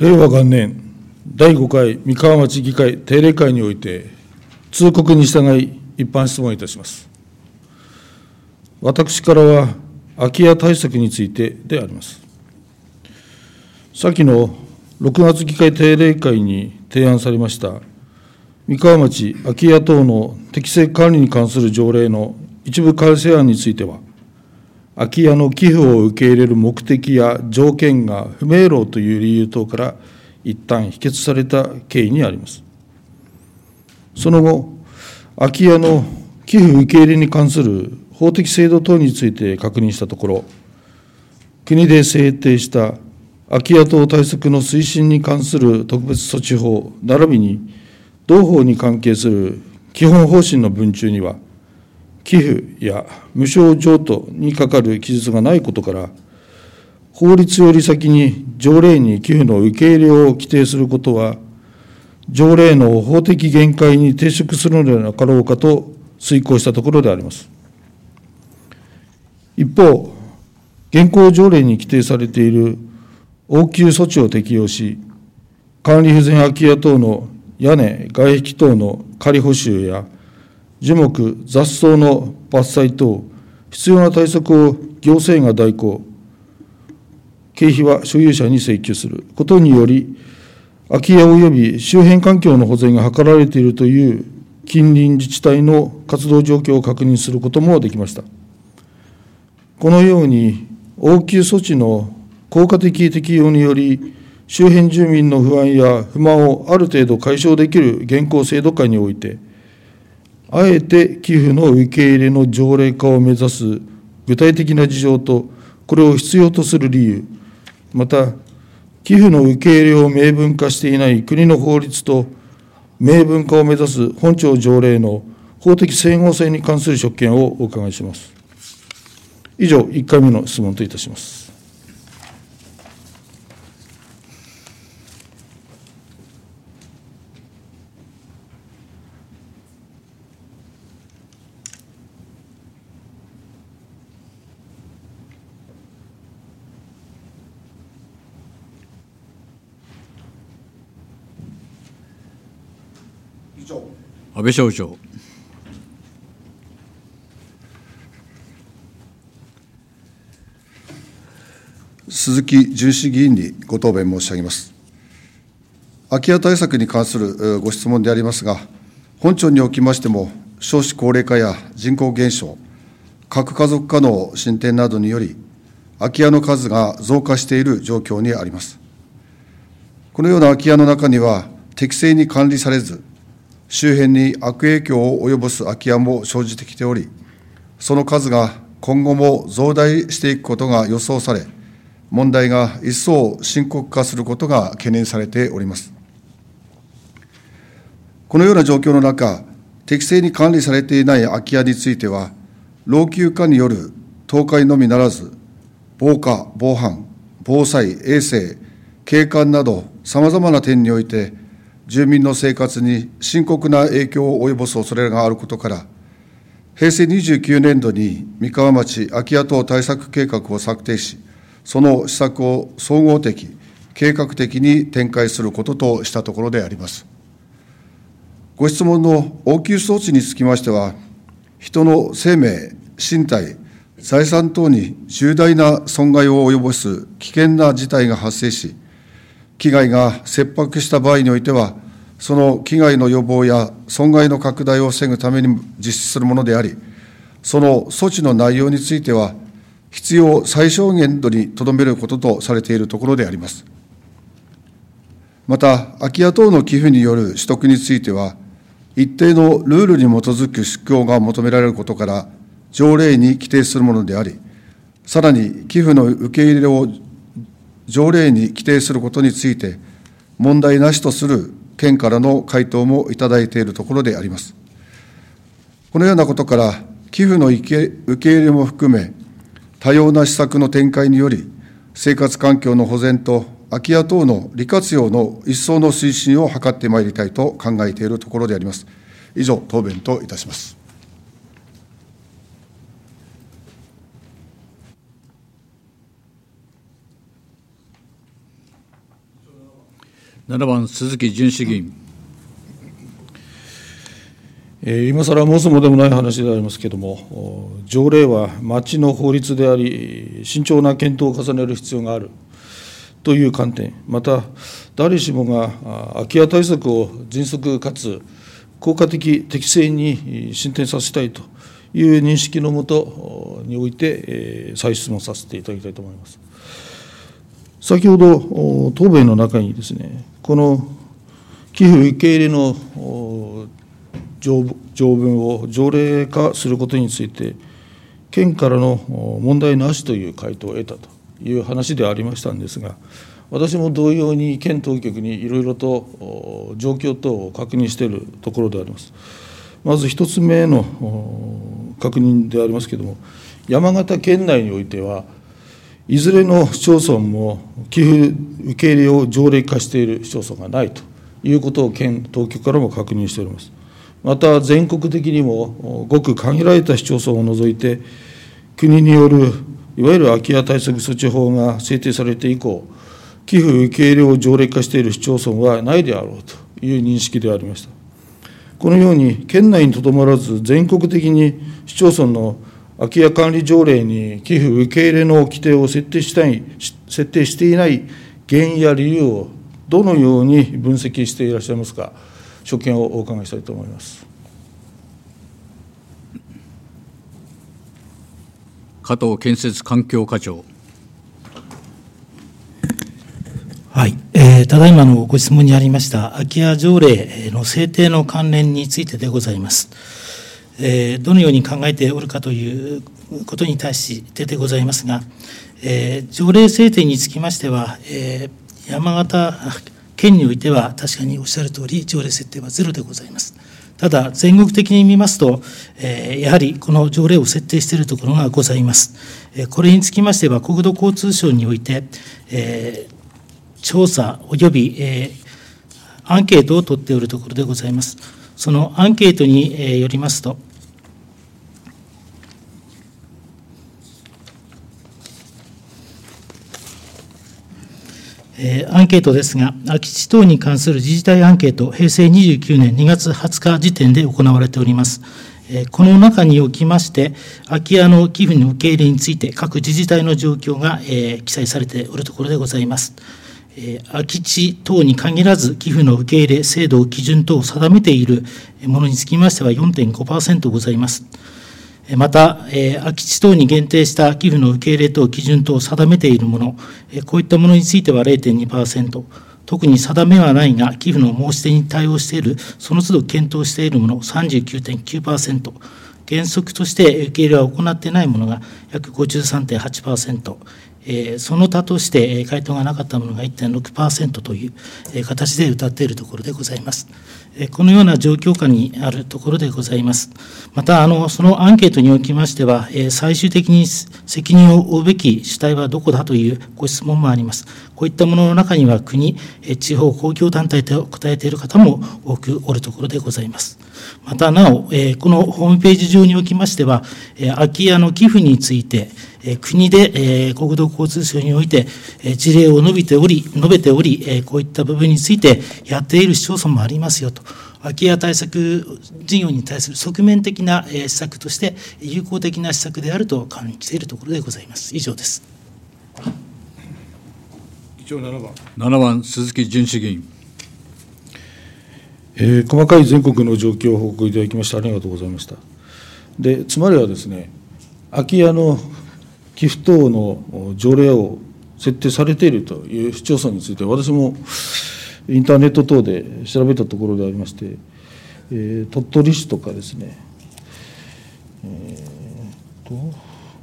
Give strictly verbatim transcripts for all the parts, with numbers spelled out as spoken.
令和元年だいごかい三河町議会定例会において、通告に従い一般質問いたします。私からは空き家対策についてであります。先のろくがつ議会定例会に提案されました三河町空き家等の適正管理に関する条例の一部改正案については、空き家の寄付を受け入れる目的や条件が不明朗という理由等から一旦否決された経緯にあります。その後、空き家の寄付受け入れに関する法的制度等について確認したところ、国で制定した空き家等対策の推進に関する特別措置法並びに同法に関係する基本方針の文中には、寄付や無償譲渡にかかる記述がないことから、法律より先に条例に寄付の受け入れを規定することは、条例の法的限界に抵触するのではなかろうかと推敲したところであります。一方、現行条例に規定されている応急措置を適用し、管理不全空き家等の屋根、外壁等の仮補修や樹木、雑草の伐採等、必要な対策を行政が代行、経費は所有者に請求することにより、空き家及び周辺環境の保全が図られているという近隣自治体の活動状況を確認することもできました。このように、応急措置の効果的適用により、周辺住民の不安や不満をある程度解消できる現行制度下において、あえて寄付の受け入れの条例化を目指す具体的な事情と、これを必要とする理由、また、寄付の受け入れを明文化していない国の法律と明文化を目指す本庁条例の法的整合性に関する所見をお伺いします。以上、いっかいめの質問といたします。 安倍省長。 鈴木純志議員にご答弁申し上げます。空き家対策に関するご質問でありますが、本庁におきましても、少子高齢化や人口減少、核家族化の進展などにより、空き家の数が増加している状況にあります。このような空き家の中には、適正に管理されず、周辺に悪影響を及ぼす空き家も生じてきており、その数が今後も増大していくことが予想され、問題が一層深刻化することが懸念されております。このような状況の中、適正に管理されていない空き家については、老朽化による倒壊のみならず、防火、防犯、防災、衛生、景観など、さまざまな点において、住民の生活に深刻な影響を及ぼす恐れがあることから、へいせいにじゅうきゅうねんどに三河町空き家等対策計画を策定し、その施策を総合的、計画的に展開することとしたところであります。ご質問の応急措置につきましては、人の生命、身体、財産等に重大な損害を及ぼす危険な事態が発生し、危害が切迫した場合においては、その危害の予防や損害の拡大を防ぐために実施するものであり、その措置の内容については、必要最小限度にとどめることとされているところであります。また、空き家等の寄付による取得については、一定のルールに基づく執行が求められることから、条例に規定するものであり、さらに寄付の受け入れを条例に規定することについて、問題なしとする県からの回答もいただいているところであります。このようなことから、寄付の受け入れも含め、多様な施策の展開により、生活環境の保全と空き家等の利活用の一層の推進を図ってまいりたいと考えているところであります。以上、答弁といたします。 ななばん鈴木淳氏議員。 えー、今更申すもでもない話でありますけれども、条例は町の法律であり、慎重な検討を重ねる必要があるという観点、また、誰しもが空き家対策を迅速かつ効果的、適正に進展させたいという認識のもとにおいて、えー、再質問させていただきたいと思います。先ほど、答弁の中にですね、この寄付受け入れの条文を条例化することについて、県からの問題なしという回答を得たという話でありましたんですが、私も同様に県当局にいろいろと状況等を確認しているところであります。まず一つ目の確認でありますけれども、山形県内においては、いずれの市町村も寄付受け入れを条例化している市町村がないということを県当局からも確認しております。また、全国的にもごく限られた市町村を除いて、国によるいわゆる空き家対策措置法が制定されて以降、寄付受け入れを条例化している市町村はないであろうという認識でありました。このように、県内にとどまらず、全国的に市町村の空き家管理条例に寄付受け入れの規定を設定したい、設定していない原因や理由をどのように分析していらっしゃいますか、所見をお伺いしたいと思います。 加藤建設環境課長。 はい、えー、ただいまのご質問にありました空き家条例の制定の関連についてでございます。えー、どのように考えておるかということに対してでございますが、えー、条例制定につきましては、えー、山形県においては確かにおっしゃるとおり条例設定はゼロでございます。ただ全国的に見ますと、えー、やはりこの条例を設定しているところがございます。えー、これにつきましては国土交通省において、えー調査及び、えー、アンケートを取っておるところでございます。そのアンケートに、えー、よりますと、えー、アンケートですが、空き地等に関する自治体アンケート、へいせいにじゅうきゅうねんにがつはつか時点で行われております。えー、この中におきまして、空き家の寄付の受け入れについて、各自治体の状況が、えー、記載されておるところでございます。空き地等に限らず寄付の受け入れ制度基準等を定めているものにつきましては よんてんごパーセント ございます。また、空き地等に限定した寄付の受け入れ等基準等を定めているもの、こういったものについては れいてんにパーセント、特に定めはないが寄付の申し出に対応している、その都度検討しているもの さんじゅうきゅうてんきゅうパーセント、原則として受け入れは行っていないものが約 ごじゅうさんてんはちパーセント、えー、その他として回答がなかったものが いってんろくパーセント という形で謳っているところでございます。このような状況下にあるところでございます。また、あのそのアンケートにおきましては、最終的に責任を負うべき主体はどこだというご質問もあります。こういったものの中には、国、地方公共団体と答えている方も多くおるところでございます。またなお、このホームページ上におきましては、空き家の寄付について、国で国土交通省において事例を述べており、述べており、こういった部分についてやっている市町村もありますよと。空き家対策事業に対する側面的な施策として有効的な施策であると考えているところでございます。以上です。 議長ななばん。 ななばん鈴木淳氏議員。 えー、細かい全国の状況を報告いただきましてありがとうございました。で、つまりはですね、空き家の寄付等の条例を設定されているという市町村について、私もインターネット等で調べたところでありまして、えー、鳥取市とかですね、えー、と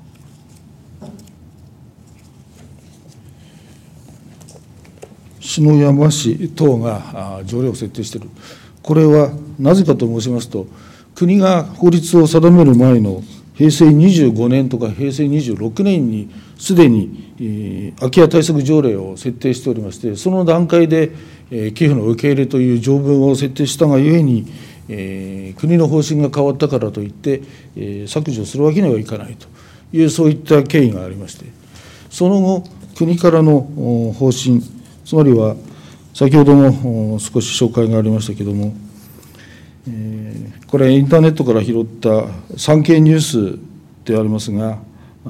篠山市等が条例を設定している。これはなぜかと申しますと、国が法律を定める前のへいせいにじゅうごねんとかへいせいにじゅうろくねんにすでに、えー、空き家対策条例を設定しておりまして、その段階で、えー、寄付の受け入れという条文を設定したがゆえに、えー、国の方針が変わったからといって、えー、削除するわけにはいかないという、そういった経緯がありまして、その後、国からの方針、つまりは先ほども少し紹介がありましたけれども、えー、これ、インターネットから拾った産経ニュースでありますが、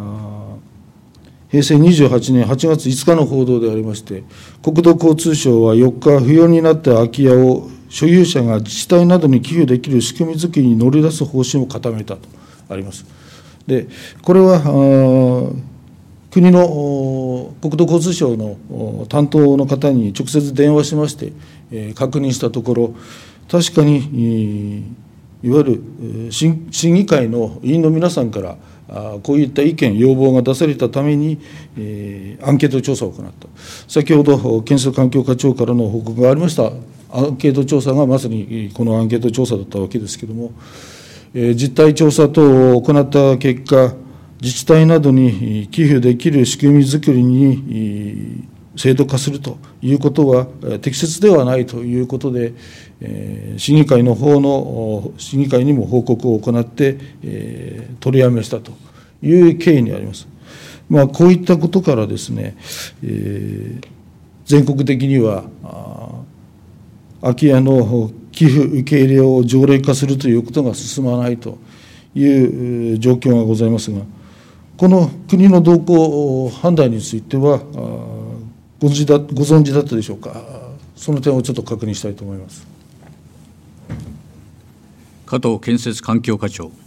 平成にじゅうはちねんはちがついつかの報道でありまして、国土交通省はよっか、不要になった空き家を所有者が自治体などに寄付できる仕組みづくりに乗り出す方針を固めたとあります。で、これは国の国土交通省の担当の方に直接電話しまして、えー、確認したところ、確かにいわゆる審議会の委員の皆さんからこういった意見、要望が出されたために、えー、アンケート調査を行った。先ほど建設環境課長からの報告がありましたアンケート調査がまさにこのアンケート調査だったわけですけれども、えー、実態調査等を行った結果、自治体などに寄付できる仕組みづくりに制度化するということは適切ではないということで、えー、審議会の方の審議会にも報告を行って、えー、取りやめしたという経緯にあります。まあ、こういったことからですね、えー、全国的には空き家の寄付受け入れを条例化するということが進まないという状況がございますが、この国の動向判断についてはご存知だ、ご存知だったでしょうか。その点をちょっと確認したいと思います。 加藤建設環境課長。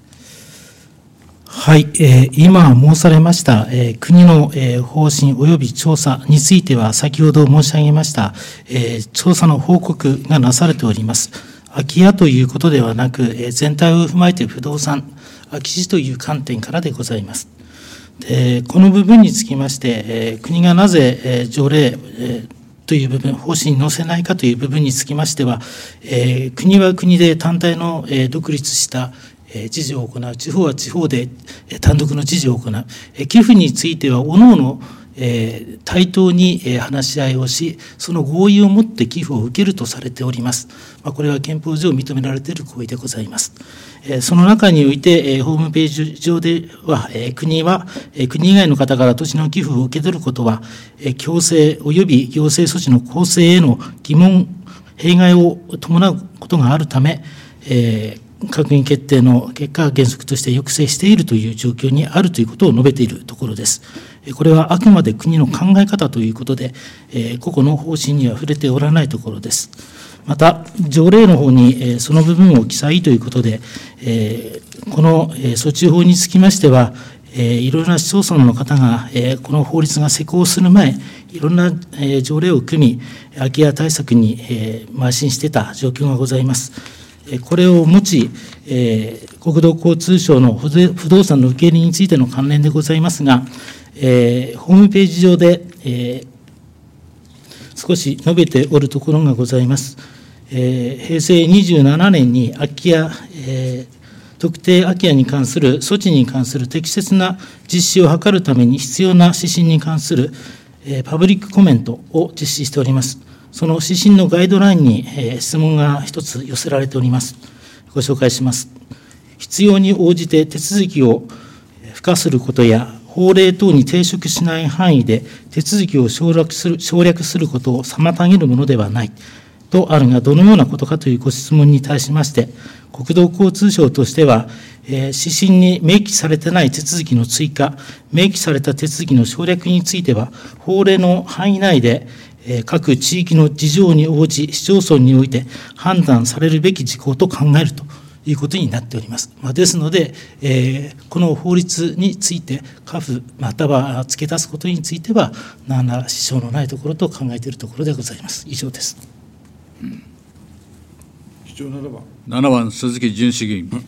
はい、えー、今申されました、えー、国の、えー、方針及び調査については、先ほど申し上げました、えー、調査の報告がなされております。空き家ということではなく、えー、全体を踏まえて不動産、空き地という観点からでございます。でこの部分につきまして、えー、国がなぜ、えー、条例、えーという部分、方針に載せないかという部分につきましては、えー、国は国で単体の、えー、独立した、えー、知事を行う、地方は地方で、えー、単独の知事を行う、えー、寄付については、各々、えー、対等に、えー、話し合いをし、その合意をもって寄付を受けるとされております。まあ、これは憲法上認められている行為でございます。えー、その中において、えー、ホームページ上では、えー、国は、えー、国以外の方から土地の寄付を受け取ることは、えー、強制及び行政措置の公正への疑問、弊害を伴うことがあるため、えー閣議決定の結果、原則として抑制しているという状況にあるということを述べているところです。これはあくまで国の考え方ということで、個々の方針には触れておらないところです。また、条例の方にその部分を記載ということで、この措置法につきましては、いろいろな市町村の方が、この法律が施行する前、いろんな条例を組み、空き家対策に邁進していた状況がございます。これを持ち、えー、国土交通省の不動産の受け入れについての関連でございますが、えー、ホームページ上で、えー、少し述べておるところがございます。えー、平成にじゅうななねんに空き家、えー、特定空き家に関する措置に関する適切な実施を図るために必要な指針に関する、えー、パブリックコメントを実施しております。その指針のガイドラインに、えー、質問が一つ寄せられております。ご紹介します。必要に応じて手続きを付加することや、法令等に抵触しない範囲で手続きを省略する、省略することを妨げるものではないとあるが、どのようなことかというご質問に対しまして、国土交通省としては、えー、指針に明記されてない手続きの追加、明記された手続きの省略については、法令の範囲内で、各地域の事情に応じ、市町村において判断されるべき事項と考えるということになっております。まあ、ですので、えー、この法律について、過付または付け足すことについては、何ら支障のないところと考えているところでございます。以上です。 うん、必要ならばななばん、鈴木淳氏議員。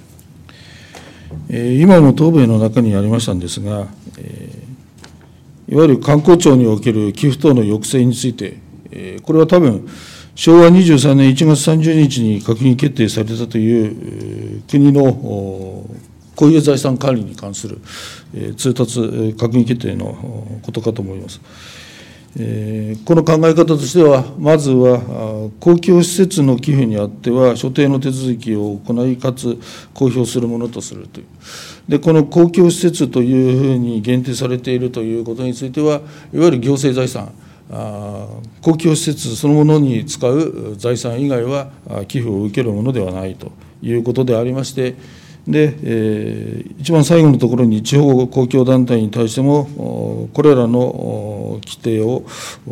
えー、今も答弁の中にありましたんですが、えーいわゆる観光庁における寄付等の抑制について、これは多分、しょうわにじゅうさんねんいちがつさんじゅうにちに閣議決定されたという国の固有財産管理に関する通達、閣議決定のことかと思います。この考え方としては、まずは公共施設の寄付にあっては、所定の手続きを行い、かつ公表するものとするという。で、この公共施設というふうに限定されているということについては、いわゆる行政財産あ公共施設そのものに使う財産以外は寄付を受けるものではないということでありまして、で、えー、一番最後のところに地方公共団体に対してもこれらの規定を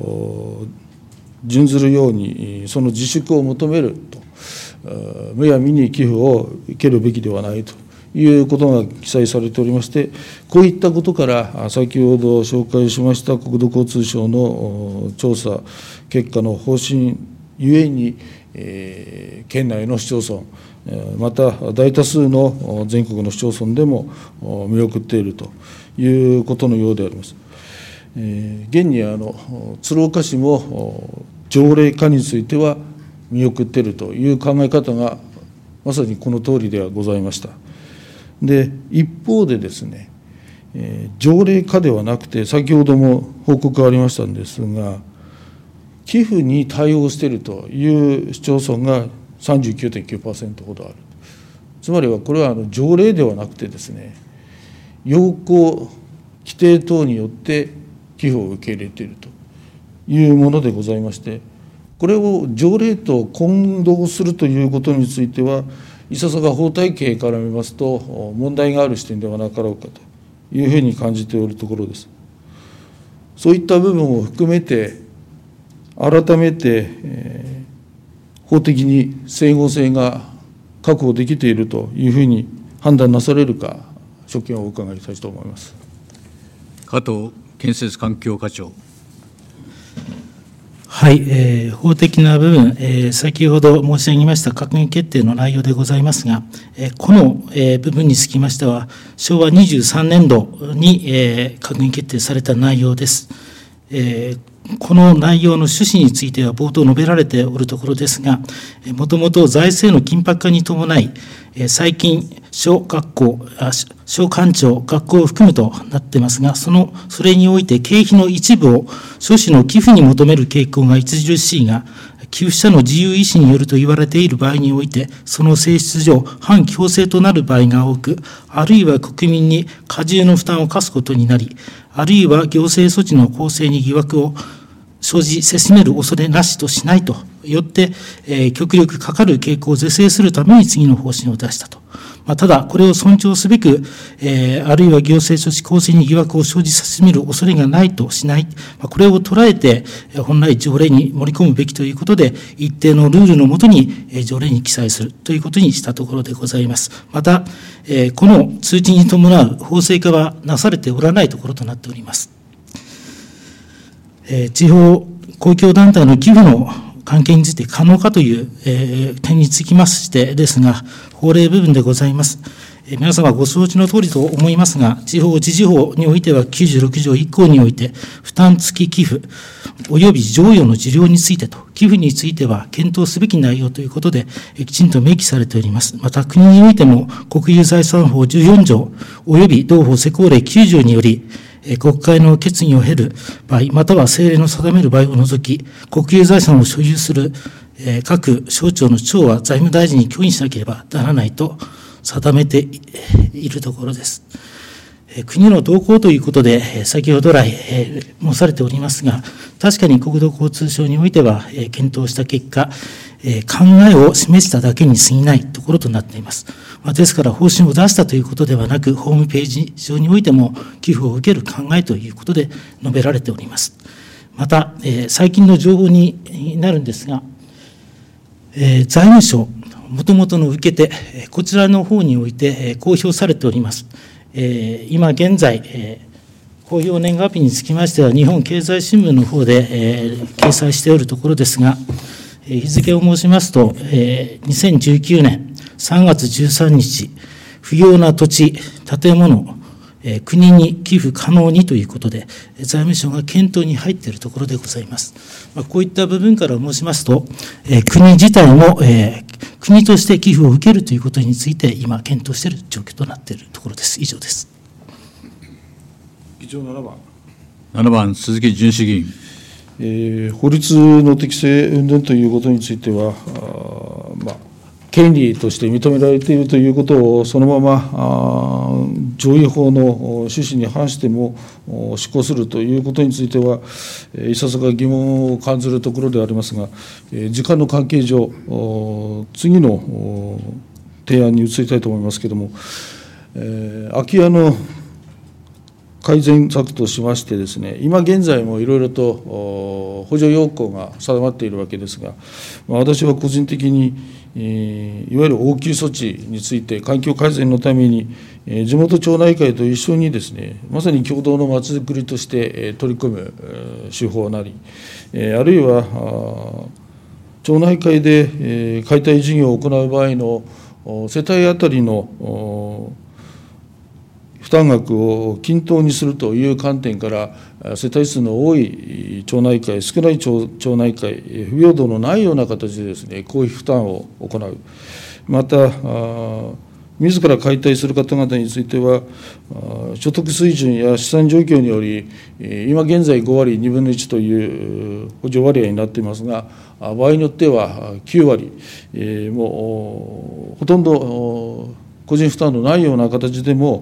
準ずるようにその自粛を求めると、むやみに寄付を受けるべきではないということが記載されておりまして、こういったことから先ほど紹介しました国土交通省の調査結果の方針ゆえに、えー、県内の市町村また大多数の全国の市町村でも見送っているということのようであります。えー、現にあの鶴岡市も条例化については見送っているという考え方がまさにこの通りではございました。で、一方でですね、えー、条例化ではなくて、先ほども報告がありましたんですが、寄付に対応しているという市町村が さんじゅうきゅうてんきゅうパーセント ほどある。つまりはこれはあの条例ではなくてですね、要項規定等によって寄付を受け入れているというものでございまして、これを条例と混同するということについてはいささか法体系から見ますと問題がある視点ではなかろうかというふうに感じておるところです。そういった部分を含めて改めて、えー、法的に整合性が確保できているというふうに判断なされるか、所見をお伺いしたいと思います。 加藤建設環境課長。 はい、えー、法的な部分、えー、先ほど申し上げました閣議決定の内容でございますが、えー、この、えー、部分につきましては、しょうわにじゅうさんねんどに、えー、閣議決定された内容です。えーこの内容の趣旨については冒頭述べられておるところですが、もともと財政の緊迫化に伴い、最近、小学校、小官庁、学校を含むとなっていますが、その、それにおいて経費の一部を諸子の寄付に求める傾向が著しいが、寄付者の自由意思によると言われている場合において、その性質上、反強制となる場合が多く、あるいは国民に過重の負担を課すことになり、あるいは行政措置の公正に疑惑を生じせしめる恐れなしとしないとよって、えー、極力かかる傾向を是正するために次の方針を出したと。まあ、ただ、これを尊重すべく、えー、あるいは行政措置公正に疑惑を生じさしめる恐れがないとしない、まあ、これを捉えて、本来条例に盛り込むべきということで、一定のルールのもとに、えー、条例に記載するということにしたところでございます。また、えー、この通知に伴う法制化はなされておらないところとなっております。地方公共団体の寄付の関係について可能かという、えー、点につきましてですが、法令部分でございます。えー、皆様ご承知の通りと思いますが、地方自治法においてはきゅうじゅうろくじょういっこうにおいて、負担付き寄付及び贈与の受領についてと、寄付については検討すべき内容ということで、えー、きちんと明記されております。また、国においても国有財産法じゅうよんじょう及び同法施行令きゅうじょうにより、国会の決議を経る場合、または政令の定める場合を除き、国有財産を所有する各省庁の長は財務大臣に許認しなければならないと定めているところです。国の動向ということで、先ほど来申されておりますが、確かに国土交通省においては検討した結果、考えを示しただけに過ぎないところとなっています。ですから、方針を出したということではなく、ホームページ上においても寄付を受ける考えということで述べられております。また、最近の情報になるんですが、財務省、もともとの受け手、こちらの方において公表されております。今現在、公表年月日につきましては、日本経済新聞の方で掲載しておるところですが、日付を申しますと、にせんじゅうきゅうねんさんがつじゅうさんにち、不要な土地、建物、国に寄付可能にということで、財務省が検討に入っているところでございます。こういった部分から申しますと、国自体も国として寄付を受けるということについて、今、検討している状況となっているところです。以上です。 議長ななばん。 ななばん、鈴木淳議員。 えー、法律の適正云々ということについては、あまあ、権利として認められているということをそのまま譲与法の趣旨に反しても施行するということについては、いささか疑問を感じるところでありますが、時間の関係上、次の提案に移りたいと思いますけれども、空き家の改善策としましてですね、今現在もいろいろと補助要項が定まっているわけですが、私は個人的にいわゆる応急措置について環境改善のために地元町内会と一緒にですね、まさに共同のまちづくりとして取り組む手法なり、あるいは町内会で解体事業を行う場合の世帯当たりの負担額を均等にするという観点から、世帯数の多い町内会、少ない町内会、不平等のないような形でですね、公費負担を行う。また、自ら解体する方々については、所得水準や資産状況により、今現在ごわりにぶんのいちという補助割合になっていますが、場合によってはきゅうわり、もうほとんど個人負担のないような形でも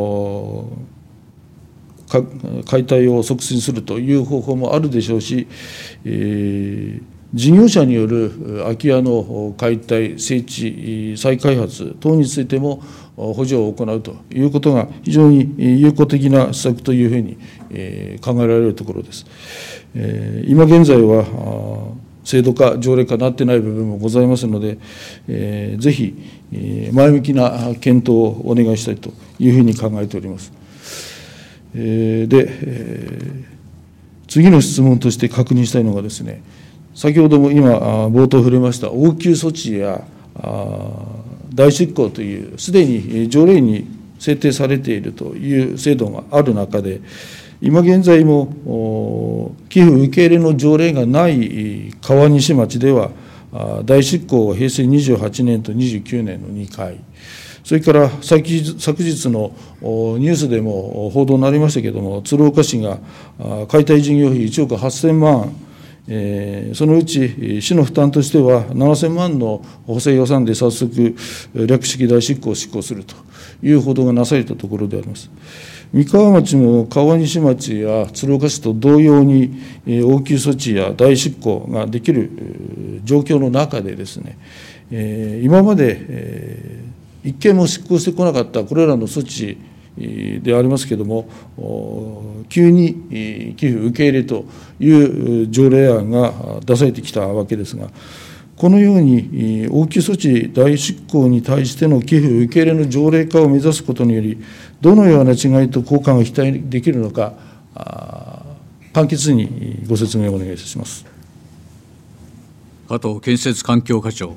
解体を促進するという方法もあるでしょうし、えー、事業者による空き家の解体、整地、再開発等についても補助を行うということが非常に有効的な施策というふうに考えられるところです。えー、今現在は制度化、条例化なってない部分もございますので、えー、ぜひ前向きな検討をお願いしたいというふうに考えております。えー、で、えー、次の質問として確認したいのがですね、先ほども今冒頭触れました応急措置や代執行というすでに条例に制定されているという制度がある中で、今現在も寄付受け入れの条例がない川西町では、代執行はへいせいにじゅうはちねんとにじゅうきゅうねんのにかい、それから昨日のニュースでも報道になりましたけれども、鶴岡市が解体事業費いちおくはっせんまん、えー、そのうち市の負担としてはななせんまんの補正予算で早速略式代執行を執行するという報道がなされたところであります。三河町も川西町や鶴岡市と同様に応急措置や代執行ができる状況の中でですね、今まで一件も執行してこなかったこれらの措置でありますけれども、急に寄付受け入れという条例案が出されてきたわけですが、このように応急措置代執行に対しての寄付受け入れの条例化を目指すことにより、どのような違いと効果が期待できるのか、簡潔にご説明をお願いいたします。 加藤建設環境課長。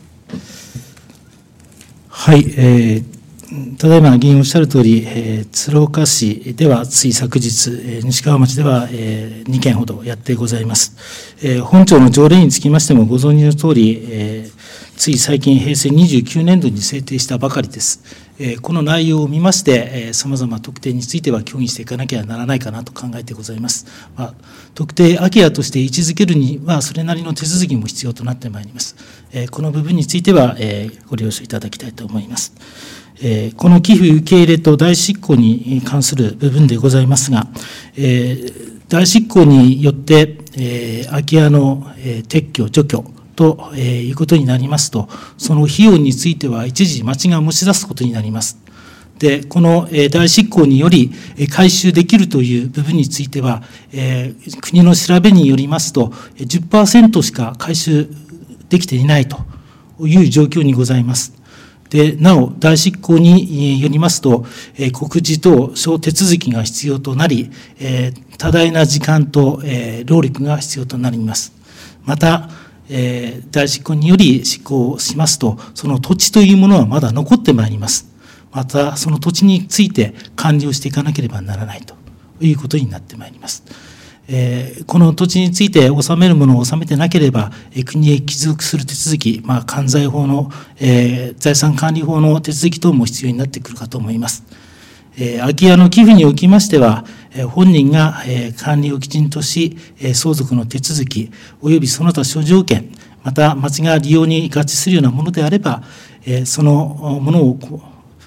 はい、えー、ただいま議員おっしゃるとおり、えー、鶴岡市ではつい昨日、えー、西川町では、えー、にけんほどやってございます。えー、本庁の条例につきましてもご存知のとおり、えー、つい最近へいせいにじゅうきゅうねんどに制定したばかりです。えー、この内容を見まして、さまざま特定については協議していかなきゃならないかなと考えてございます。まあ、特定空き家として位置づけるには、それなりの手続きも必要となってまいります。えー、この部分については、えー、ご了承いただきたいと思います。えー、この寄付受け入れと代執行に関する部分でございますが、えー、代執行によって、えー、空き家の、えー、撤去、除去、ということになりますと、その費用については一時町が持ち出すことになります。で、この代執行により回収できるという部分については、えー、国の調べによりますと じゅっパーセント しか回収できていないという状況にございます。で、なお代執行によりますと、えー、告示等小手続きが必要となり、えー、多大な時間と、えー、労力が必要となります。またえー、代執行により執行しますと、その土地というものはまだ残ってまいります。また、その土地について管理をしていかなければならないということになってまいります。えー、この土地について納めるものを納めてなければ、えー、国へ帰属する手続き、まあ、管財法の、えー、財産管理法の手続き等も必要になってくるかと思います。えー、空き家の寄付におきましては、えー、本人が、えー、管理をきちんとし、えー、相続の手続き、およびその他諸条件、また町が利用に合致するようなものであれば、えー、そのものを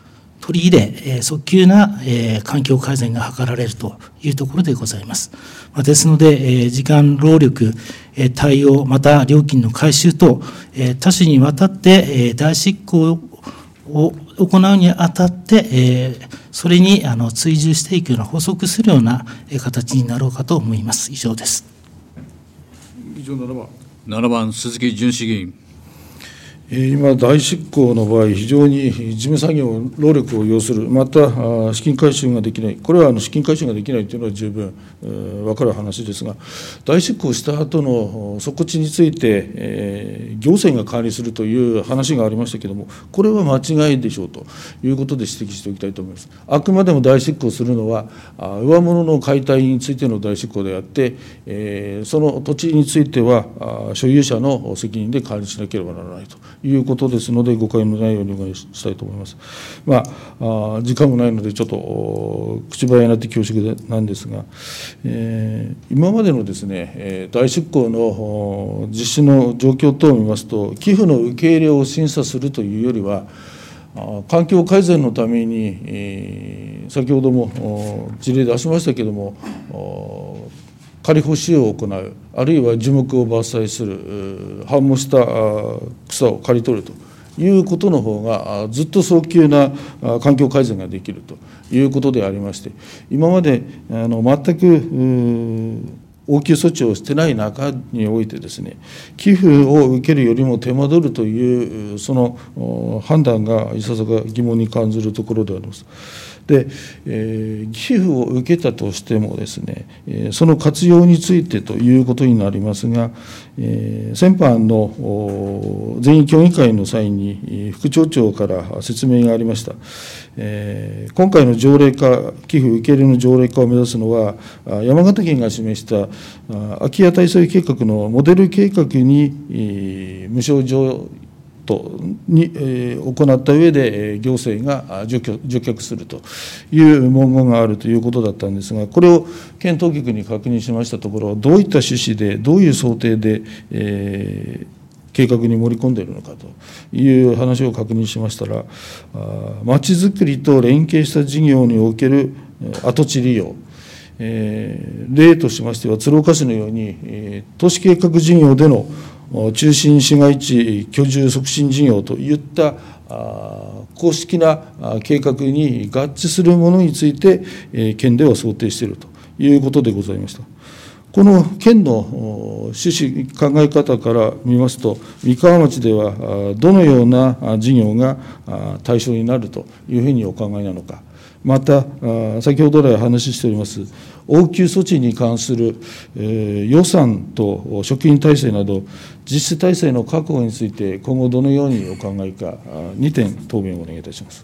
取り入れ、えー、早急な、えー、環境改善が図られるというところでございます。まあ、ですので、えー、時間、労力、えー、対応、また料金の回収と、えー、多種にわたって、えー、代執行を行うにあたって、えー、それにあの追従していくような、補足するような形になろうかと思います。以上です。 以上ならば。 ななばん、鈴木淳氏議員。 今、代執行の場合、非常に事務作業、労力を要する、また資金回収ができない、これはあの資金回収ができないというのは十分分かる話ですが、代執行した後の底地について、えー、行政が管理するという話がありましたけれども、これは間違いでしょうということで指摘しておきたいと思います。あくまでも代執行するのは、上物の解体についての代執行であって、えー、その土地については、所有者の責任で管理しなければならないということですので、誤解のないようにお願いしたいと思います。まあ、時間もないので、ちょっと口早になって恐縮なんですが、えー、今までのですね、代執行の実施の状況等を見ますと、寄付の受け入れを審査するというよりは、環境改善のために、えー、先ほども事例出しましたけれども、仮補修を行う、あるいは樹木を伐採する、繁茂した草を刈り取るということの方が、ずっと早急な環境改善ができるということでありまして、今まであの全く応急措置をしてない中においてですね、寄付を受けるよりも手間取るという、その判断がいささか疑問に感じるところであります。で、えー、寄付を受けたとしてもですね、えー、その活用についてということになりますが、えー、先般の全員協議会の際に副町長から説明がありました。えー、今回の条例化、寄付受け入れの条例化を目指すのは、山形県が示した空き家耐災計画のモデル計画に、えー、無償上に、えー、行った上で、えー、行政が除却、除却するという文言があるということだったんですが、これを県当局に確認しましたところ、どういった趣旨で、どういう想定で、えー、計画に盛り込んでいるのかという話を確認しましたら、まちづくりと連携した事業における跡地利用、えー、例としましては、鶴岡市のように、えー、都市計画事業での中心市街地居住促進事業といった公式な計画に合致するものについて、県では想定しているということでございました。この県の趣旨、考え方から見ますと、三河町ではどのような事業が対象になるというふうにお考えなのか、また、先ほど来話しております、応急措置に関する、えー、予算と職員体制など、実施体制の確保について、今後どのようにお考えか、にてん答弁をお願いいたします。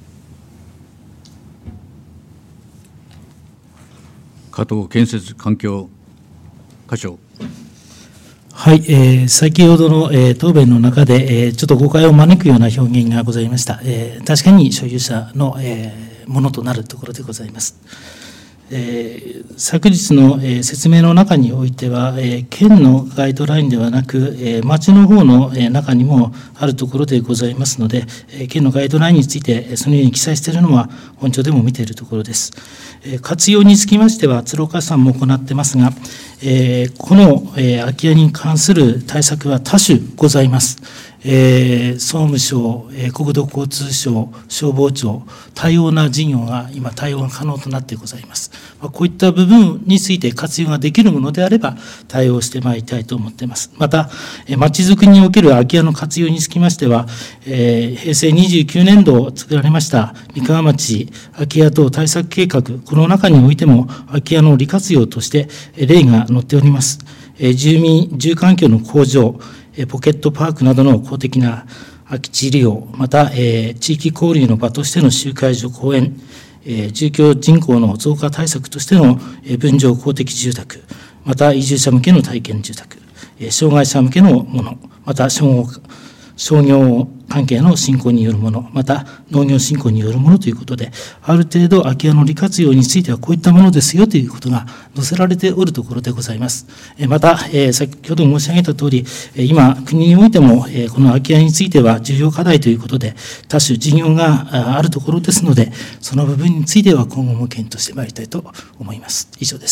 加藤建設環境課長。 はい、えー、先ほどの、えー、答弁の中で、えー、ちょっと誤解を招くような表現がございました。えー、確かに所有者の、えー、ものとなるところでございます。えー、昨日の、えー、説明の中においては、えー、県のガイドラインではなく、えー、町の方の、えー、中にもあるところでございますので、えー、県のガイドラインについてそのように記載しているのは本庁でも見ているところです。えー、活用につきましては鶴岡さんも行ってますが、えー、この、えー、空き家に関する対策は多種ございます。えー、総務省、えー、国土交通省、消防庁、多様な事業が今対応が可能となってございます。まあ、こういった部分について活用ができるものであれば対応してまいりたいと思っています。また、まちづくりにおける空き家の活用につきましては、えー、平成にじゅうきゅうねんど作られました三河町空き家等対策計画、この中においても空き家の利活用として例が載っております。えー、住民、住環境の向上、ポケットパークなどの公的な空き地利用、また、えー、地域交流の場としての集会所、公園、えー、住居人口の増加対策としての、えー、分譲公的住宅、また移住者向けの体験住宅、えー、障害者向けのもの、また商業、商業関係の振興によるもの、また農業振興によるものということで、ある程度空き家の利活用についてはこういったものですよということが載せられておるところでございます。また、先ほど申し上げたとおり、今、国においてもこの空き家については重要課題ということで、多種事業があるところですので、その部分については今後も検討してまいりたいと思います。以上です。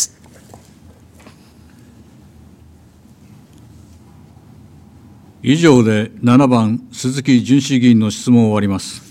以上でななばん、鈴木淳氏議員の質問を終わります。